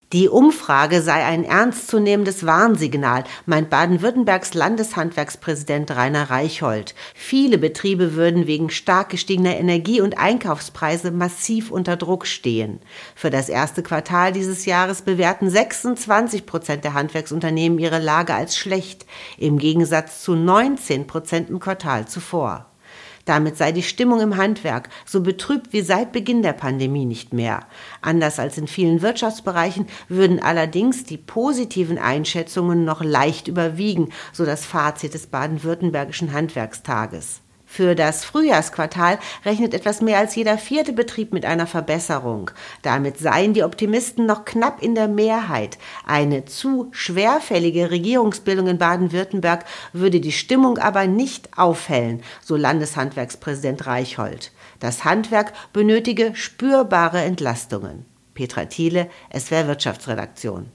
Die Umfrage sei ein ernstzunehmendes Warnsignal, meint Baden-Württembergs Landeshandwerkspräsident Rainer Reichhold. Viele Betriebe würden wegen stark gestiegener Energie- und Einkaufspreise massiv unter Druck stehen. Für das erste Quartal dieses Jahres bewerten 26% der Handwerksunternehmen ihre Lage als schlecht, im Gegensatz zu 19% im Quartal zuvor. Damit sei die Stimmung im Handwerk so betrübt wie seit Beginn der Pandemie nicht mehr. Anders als in vielen Wirtschaftsbereichen würden allerdings die positiven Einschätzungen noch leicht überwiegen, so das Fazit des Baden-Württembergischen Handwerkstages. Für das Frühjahrsquartal rechnet etwas mehr als jeder 4. Betrieb mit einer Verbesserung. Damit seien die Optimisten noch knapp in der Mehrheit. Eine zu schwerfällige Regierungsbildung in Baden-Württemberg würde die Stimmung aber nicht aufhellen, so Landeshandwerkspräsident Reichhold. Das Handwerk benötige spürbare Entlastungen. Petra Thiele, SWR Wirtschaftsredaktion.